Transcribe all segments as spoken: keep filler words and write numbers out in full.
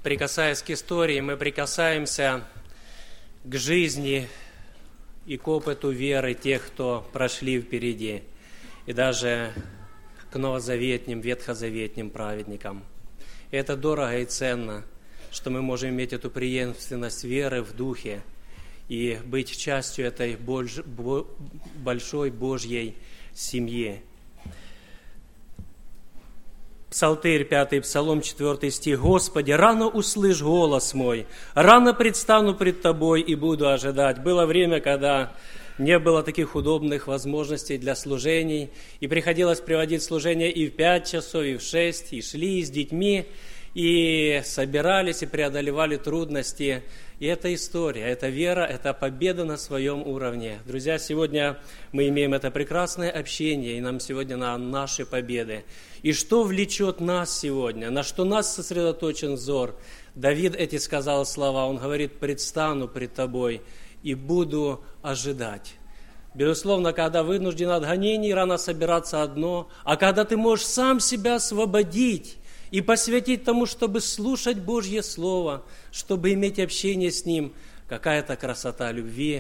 прикасаясь к истории, мы прикасаемся к жизни и к опыту веры тех, кто прошли впереди, и даже к новозаветним, ветхозаветним праведникам. И это дорого и ценно, что мы можем иметь эту преемственность веры в Духе и быть частью этой большой Божьей семьи. Псалтырь, пятый Псалом, четвертый стих. «Господи, рано услышь голос мой, рано предстану пред Тобой и буду ожидать». Было время, когда не было таких удобных возможностей для служений, и приходилось приводить служение и в пять часов, и в шесть, и шли с детьми, и собирались, и преодолевали трудности. И это история, это вера, это победа на своем уровне. Друзья, сегодня мы имеем это прекрасное общение, и нам сегодня на наши победы. И что влечет нас сегодня, на что нас сосредоточен взор? Давид эти сказал слова, он говорит: «Предстану пред Тобой и буду ожидать». Безусловно, когда вынужден от гонений, рано собираться одно, а когда ты можешь сам себя освободить и посвятить тому, чтобы слушать Божье Слово, чтобы иметь общение с Ним, какая-то красота любви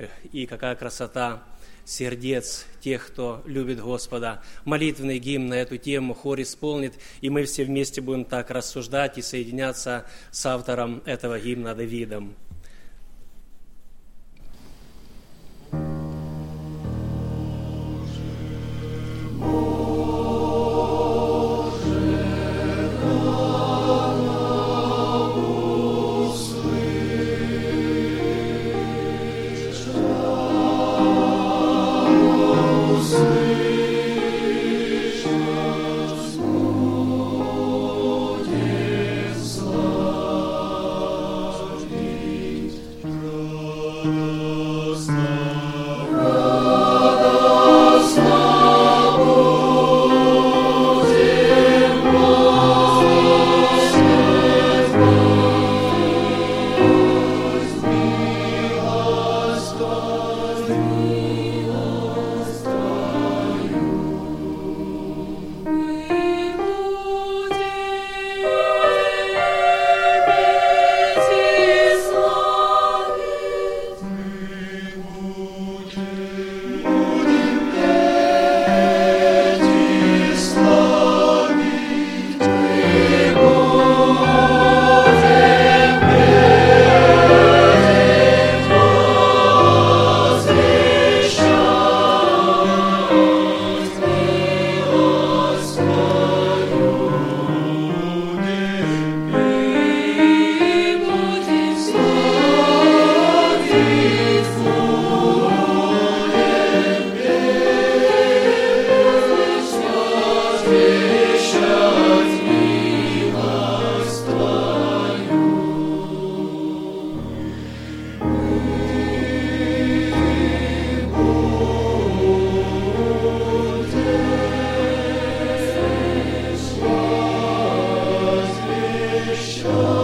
и какая красота сердец тех, кто любит Господа. Молитвенный гимн на эту тему хор исполнит, и мы все вместе будем так рассуждать и соединяться с автором этого гимна Давидом. Show.